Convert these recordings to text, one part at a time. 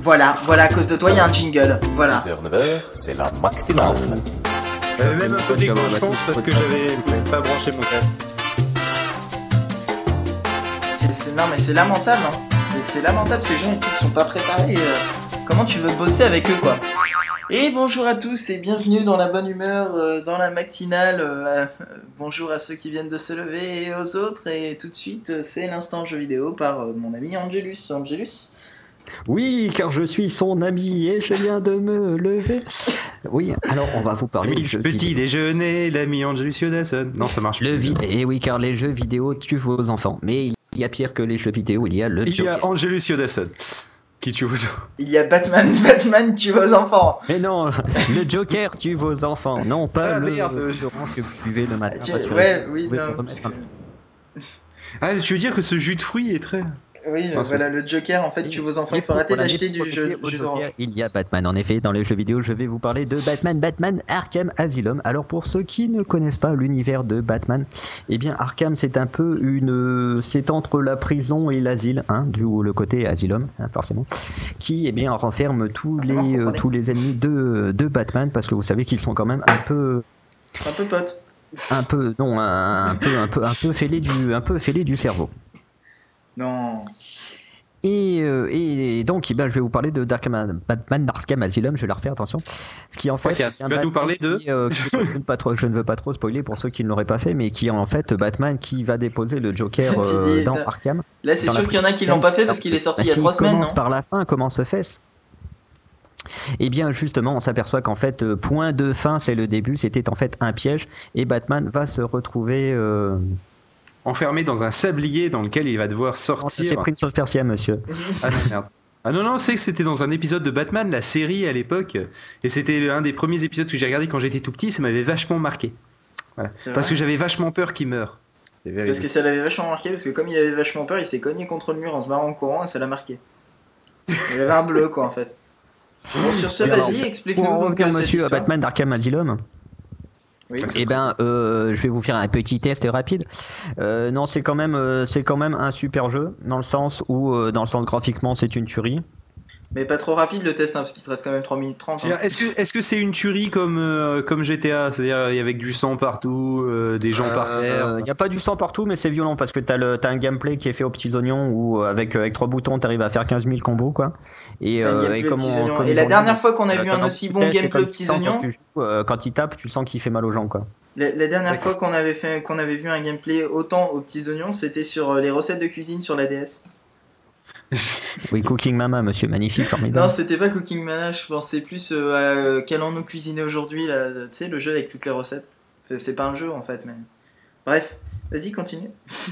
Voilà, à cause de toi, il y a un jingle. Voilà. 6h, 9h, c'est la matinale. J'avais même un peu d'écho, je pense, parce que j'avais pas branché mon casque. Non, mais c'est lamentable, hein. C'est lamentable, ces gens qui sont pas préparés. Comment tu veux bosser avec eux, quoi? Et bonjour à tous et bienvenue dans la bonne humeur, dans la matinale. Bonjour à ceux qui viennent de se lever et aux autres. Et tout de suite, c'est l'instant jeu vidéo par mon ami Angelus. Angelus? Oui, car je suis son ami et je viens de me lever. Oui, alors on va vous parler du jeu Petit vidéo. déjeuner, l'ami Angelus Yodason. Non, ça marche. Et oui, car les jeux vidéo tuent vos enfants. Mais il y a pire que les jeux vidéo, il y a le Il y a Joker. Angelus Yodason qui tue vos enfants. Il y a Batman tue vos enfants. Mais non, le Joker tue vos enfants. Non, pas Ah, le merde. orange que vous buvez le matin. parce que Ouais, oui, vous pouvez non. vous Parce remettre que... Ah, tu veux dire que ce jus de fruits est très... Oui, Non, voilà, le Joker, en fait, tue vos enfants. Il faut arrêter d'acheter du jeu d'orange. Il y a Batman, en effet, dans les jeux vidéo, je vais vous parler de Batman Arkham Asylum. Alors pour ceux qui ne connaissent pas l'univers de Batman, eh bien Arkham c'est un peu c'est entre la prison et l'asile, hein, le côté Asylum, hein, forcément, qui renferme tous les ennemis de Batman, parce que vous savez qu'ils sont quand même un peu potes. un peu fêlés du cerveau. Non. Et donc, je vais vous parler de Batman Arkham Asylum. Je vais la refaire, attention. Ce qui en fait, tu vas nous parler de... je ne veux pas trop spoiler pour ceux qui ne l'auraient pas fait, mais qui est en fait Batman qui va déposer le Joker dans Arkham. Là, c'est sûr qu'il y en a qui l'ont pas fait parce qu'il est sorti il y a 3 semaines, non? Commence par la fin, comment se fait-ce? Et bien justement, on s'aperçoit qu'en fait, point de fin, c'est le début. C'était en fait un piège, et Batman va se retrouver enfermé dans un sablier dans lequel il va devoir sortir. C'est Prince of Persia, monsieur. Ah merde. Ah non, c'est que c'était dans un épisode de Batman, la série à l'époque, et c'était un des premiers épisodes que j'ai regardé quand j'étais tout petit, ça m'avait vachement marqué. Voilà. Parce que j'avais vachement peur qu'il meure. Parce que ça l'avait vachement marqué, parce que comme il avait vachement peur, il s'est cogné contre le mur en se barrant en courant et ça l'a marqué. Il avait un bleu, quoi, en fait. Bon, sur ce, vas-y, explique-nous. Pour Donc, monsieur Batman d'Arkham Asylum. Oui, je vais vous faire un petit test rapide. Non, c'est quand même un super jeu dans le sens où, graphiquement, c'est une tuerie. Mais pas trop rapide le test, hein, parce qu'il te reste quand même 3 minutes 30. Hein. Est-ce que c'est une tuerie comme GTA, c'est-à-dire avec du sang partout, des gens par terre? Il n'y a pas du sang partout, mais c'est violent parce que t'as un gameplay qui est fait aux petits oignons où avec 3 boutons t'arrives à faire 15 000 combos, quoi. Et la dernière fois qu'on a vu un aussi bon gameplay aux petits oignons, quand il tape, tu sens qu'il fait mal aux gens, quoi. La dernière fois qu'on avait vu un gameplay autant aux petits oignons, c'était sur les recettes de cuisine sur la DS. Oui, Cooking Mama, monsieur, magnifique, formidable. Non, c'était pas Cooking Mama, je pensais plus à qu'allons-nous cuisiner aujourd'hui, là, tu sais, le jeu avec toutes les recettes. C'est pas un jeu en fait, mais. Bref, vas-y, continue.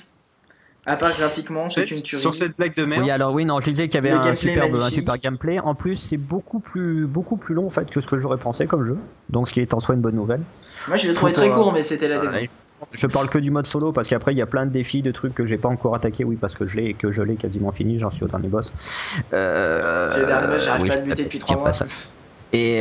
À part graphiquement, c'est une tuerie. Sur cette blague de merde. Oui, alors oui, non, je disais qu'il y avait un super gameplay. En plus, c'est beaucoup plus long en fait que ce que j'aurais pensé comme jeu. Donc, ce qui est en soi une bonne nouvelle. Moi, je l'ai trouvé très court, mais c'était la démo. Je parle que du mode solo parce qu'après il y a plein de défis, de trucs que j'ai pas encore attaqué. Oui, parce que je l'ai quasiment fini. J'en suis au dernier boss. C'est le dernier boss, j'arrive pas à le buter depuis 3 mois. Et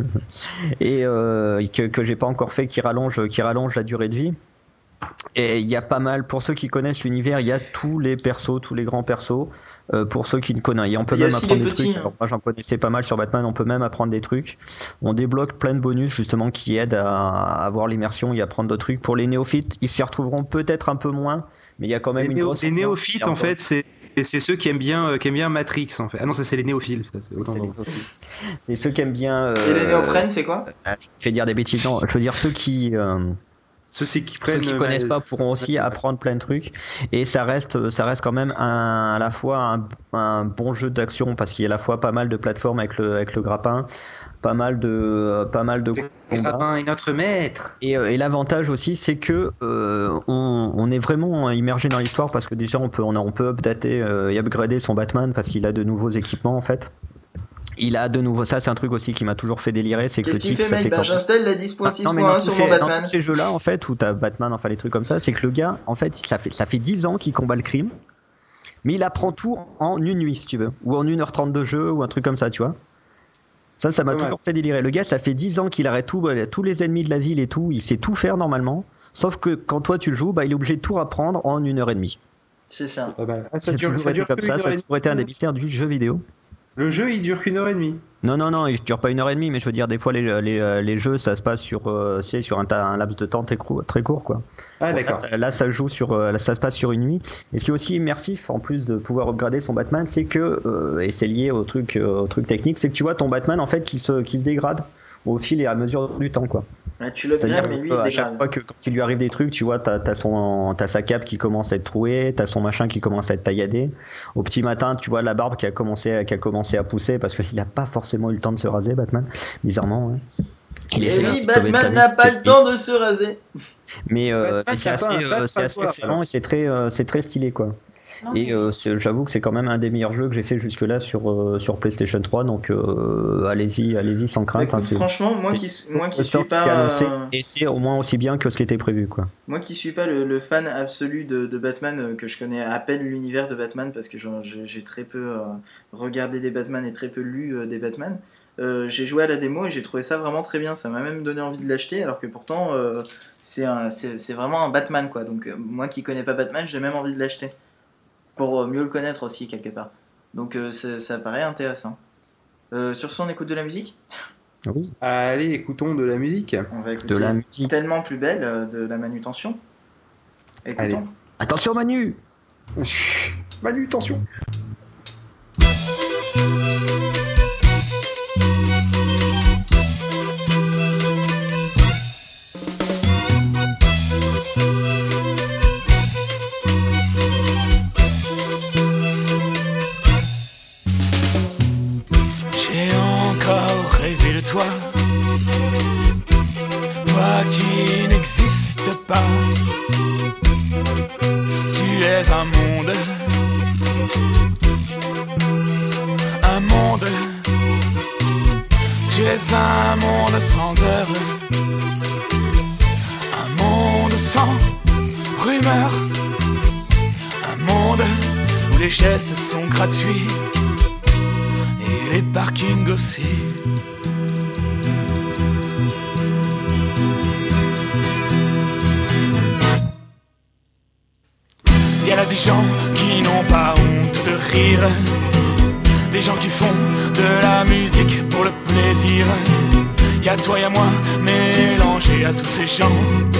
que j'ai pas encore fait, qui rallonge la durée de vie. Et il y a pas mal, pour ceux qui connaissent l'univers, il y a tous les persos, tous les grands persos. Pour ceux qui ne connaissent, et on peut même apprendre des trucs. Alors, moi j'en connaissais pas mal sur Batman, on peut même apprendre des trucs. On débloque plein de bonus justement qui aident à avoir l'immersion et à apprendre d'autres trucs. Pour les néophytes, ils s'y retrouveront peut-être un peu moins, mais il y a quand même une grosse. Les néophytes en fait, c'est ceux qui aiment bien Matrix en fait. Ah non, ça c'est les néophiles. Ça, c'est ceux qui aiment bien. Et les néoprènes, c'est quoi? Je fais dire des bêtises. Non, je veux dire ceux qui. Ceux qui connaissent pas pourront aussi apprendre plein de trucs, et ça reste quand même à la fois un bon jeu d'action parce qu'il y a à la fois pas mal de plateformes avec le grappin, pas mal de le grappin est notre maître. Et l'avantage aussi c'est que on est vraiment immergé dans l'histoire parce que déjà on peut updater et upgrader son Batman parce qu'il a de nouveaux équipements en fait. Il a de nouveau, ça c'est un truc aussi qui m'a toujours fait délirer, c'est que le type, ça fait j'installe la 10.6.1 sur mon Batman. Dans ces jeux-là en fait où t'as Batman, enfin les trucs comme ça, c'est que le gars en fait ça fait 10 ans qu'il combat le crime, mais il apprend tout en une nuit si tu veux, ou en 1h30 de jeu ou un truc comme ça, tu vois. Ça m'a toujours fait délirer. Le gars, ça fait 10 ans qu'il arrête tous les ennemis de la ville et tout, il sait tout faire normalement, sauf que quand toi tu le joues, il est obligé de tout apprendre en 1h30. C'est ça. Ça a toujours été comme ça a toujours été un des mystères du jeu vidéo. Le jeu, il dure qu'1h30. Non, il dure pas 1h30, mais je veux dire, des fois, les jeux, ça se passe sur un laps de temps très court, quoi. Ah, d'accord. Là, ça joue ça se passe sur une nuit. Et ce qui est aussi immersif, en plus de pouvoir upgrader son Batman, c'est que, et c'est lié au truc technique, c'est que tu vois ton Batman, en fait, qui se dégrade au fil et à mesure du temps, quoi. Ah, tu l'upgrades, mais lui, il se dégrade. À chaque fois que quand il lui arrive des trucs, tu vois, t'as sa cape qui commence à être trouée, t'as son machin qui commence à être tailladé. Au petit matin, tu vois la barbe qui a commencé à pousser parce qu'il n'a pas forcément eu le temps de se raser, Batman, bizarrement. Ouais. Et oui, Batman n'a pas le temps de se raser. Mais c'est assez excellent et c'est très stylé, quoi. Et j'avoue que c'est quand même un des meilleurs jeux que j'ai fait jusque-là sur PlayStation 3, donc allez-y sans crainte. Écoute, franchement, moi qui suis pas et c'est au moins aussi bien que ce qui était prévu, quoi. Moi qui suis pas le fan absolu de Batman, que je connais à peine l'univers de Batman parce que j'ai très peu regardé des Batman et très peu lu des Batman. J'ai joué à la démo et j'ai trouvé ça vraiment très bien. Ça m'a même donné envie de l'acheter, alors que pourtant c'est vraiment un Batman, quoi. Donc moi qui connais pas Batman, j'ai même envie de l'acheter pour mieux le connaître aussi quelque part. Donc ça paraît intéressant. Sur ce, on écoute de la musique ? Oui. Allez, écoutons de la musique. On va écouter de la musique tellement plus belle de la manutention. Écoutons. Allez. Attention Manu. Manu, attention. Toi qui n'existe pas, tu es un monde, tu es un monde sans heure, un monde sans rumeur, un monde où les gestes sont gratuits et les parkings aussi. Il y a des gens qui n'ont pas honte de rire, des gens qui font de la musique pour le plaisir. Il y a toi, il y a moi, mélangés à tous ces gens,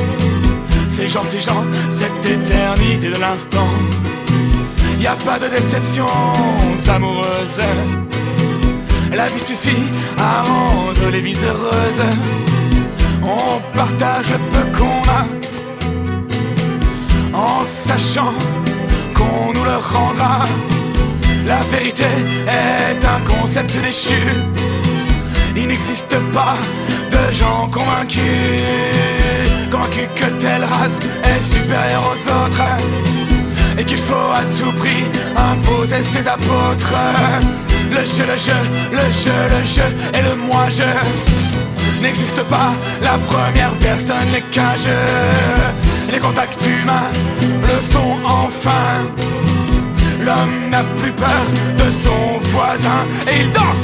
cette éternité de l'instant. Il n'y a pas de déceptions amoureuses, la vie suffit à rendre les vies heureuses. On partage le peu qu'on a, en sachant qu'on nous le rendra. La vérité est un concept déchu. Il n'existe pas de gens convaincus que telle race est supérieure aux autres et qu'il faut à tout prix imposer ses apôtres. Le jeu et le moi-je n'existe pas. La première personne n'est qu'un jeu. Les contacts humains le sont enfin. L'homme n'a plus peur de son voisin et il danse.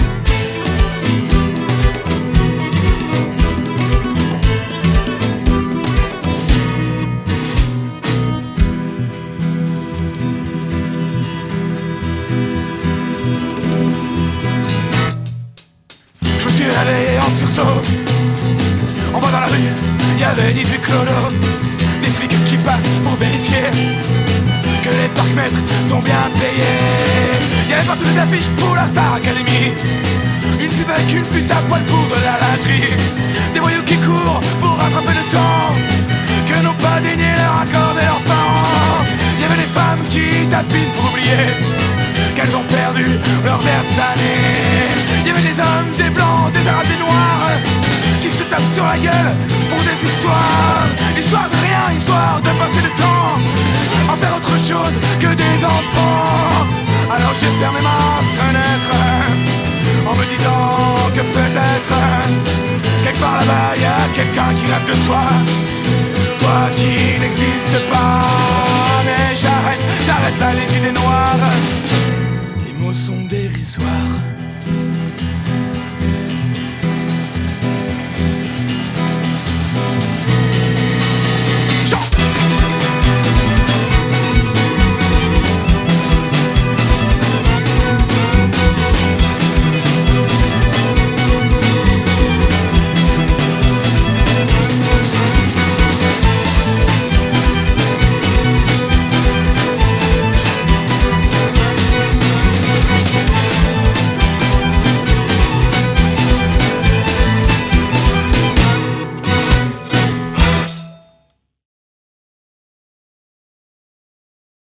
Je me suis allé en sursaut. On va dans la rue, il y avait 18 clodos. Des flics qui passent pour vérifier que les parcs-mètres sont bien payés. Il y avait partout des affiches pour la Star Academy, une pub avec une pute à poil pour de la lingerie. Des voyous qui courent pour rattraper le temps que n'ont pas daigné leur accorder leurs parents. Il y avait des femmes qui tapinent pour oublier qu'elles ont perdu leurs vertes années. Il y avait des hommes, des blancs, des arabes, des noirs qui se tapent sur la gueule pour des histoires. Histoire de rien, histoire de passer le temps, en faire autre chose que des enfants. Alors j'ai fermé ma fenêtre en me disant que peut-être quelque part là-bas y a quelqu'un qui rêve de toi, toi qui n'existe pas. Mais j'arrête là les idées noires.